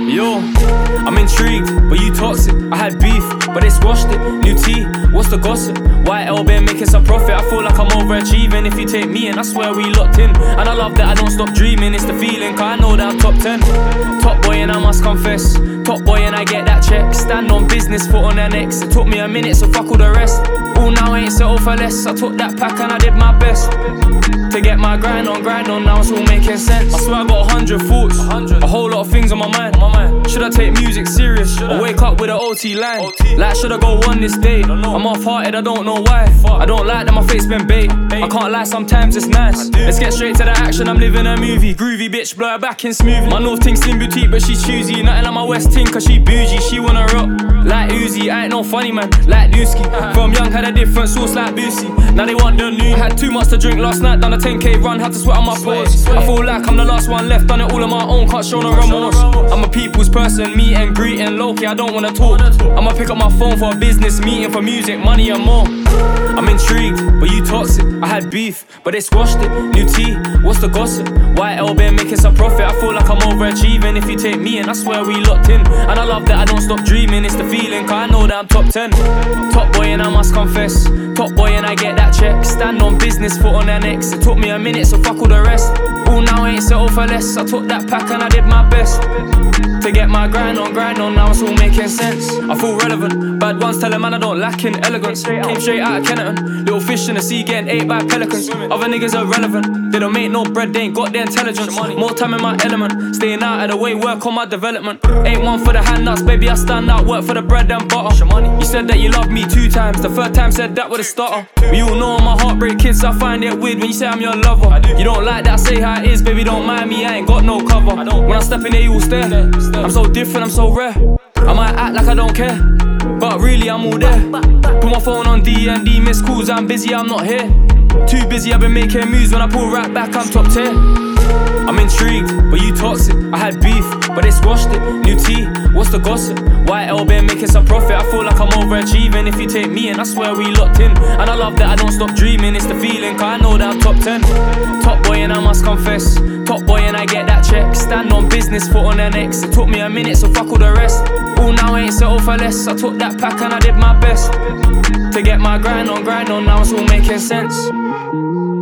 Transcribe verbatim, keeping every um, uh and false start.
Yo, I'm intrigued, but you toxic. I had beef, but they squashed it. New tea, what's the gossip? White L been making some profit. I feel like I'm overachieving. If you take me in, I swear we locked in. And I love that I don't stop dreaming. It's the feeling, cause I know that I'm top ten. Top boy and I must confess. Top boy and I get that check. Stand on business, foot on their necks. It took me a minute, so fuck all the rest. All now I ain't settled for less. I took that pack and I did my best to get my grind on, grind on, now it's all making sense. I swear I got a hundred thoughts, a whole lot of things on my mind. Should I take music serious or wake up with an O T line? Like, should I go on this date? I'm off-hearted, I don't know why. I don't like that my face been bait. I can't lie, sometimes it's nice. Let's get straight to the action, I'm living a movie. Groovy bitch, blow her back in smoothly. My north ting slim boutique, but she's choosy. Nothing like my west ting, cause she bougie. She wanna rock like Uzi, I ain't no funny man, like Dusky. From young had a different sauce like Boosie. Now they want the new. Had too much to drink last night, done a ten K run, had to sweat on my pores. I feel like I'm the last one left, done it all on my own, can't show no remorse. I'm a people's person, meet and greet and low-key, I don't wanna talk. I'ma pick up my phone for a business meeting, for music, money and more. I'm intrigued, but you toxic. I had beef, but they squashed it. New tea, what's the gossip? White L been making some profit. I feel like I'm overachieving. If you take me in, I swear we locked in. And I love that I don't stop dreaming. It's the feeling, cause I know that I'm top ten. Top boy and I must confess. Top boy and I get that check. Stand on business, foot on their necks. It took me a minute, so fuck all the rest. All now I ain't settled for less. I took that pack and I did my best to get my grind on, grind on, now it's all making sense. I feel relevant, bad ones tell a man I don't lack in elegance. Came straight out of Kenneton, little fish in the sea getting ate by pelicans. Other niggas are relevant, they don't make no bread, they ain't got the intelligence. More time in my element, staying out of the way, work on my development. Ain't one for the hand nuts, baby I stand out, work for the bread and butter. You said that you loved me two times, the third time said that with a stutter. We all know I'm a heartbreak kid, so I find it weird when you say I'm your lover. You don't like that, say how it is, baby don't mind me, I ain't got no cover. When I step in there you all stare. I'm so different, I'm so rare. I might act like I don't care, but really I'm all there. Put my phone on D and D, miss calls, I'm busy, I'm not here. Too busy, I've been making moves, when I pull right back, I'm top tier. I'm intrigued, but you toxic. I had beef, but they squashed it. New tea, what's the gossip? White L been making some profit. I feel like I'm overachieving. If you take me in, I swear we locked in. And I love that I don't stop dreaming. It's the feeling, cause I know that I'm top ten. Top boy and I must confess. Top boy and I get that check. Stand on business, foot on their necks. It took me a minute, so fuck all the rest. All now I ain't settled for less. I took that pack and I did my best to get my grind on, grind on, now it's all making sense.